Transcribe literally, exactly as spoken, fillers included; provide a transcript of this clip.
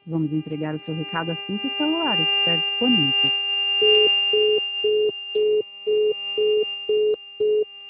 Vamos entregar o seu recado assim que o celular estiver disponível.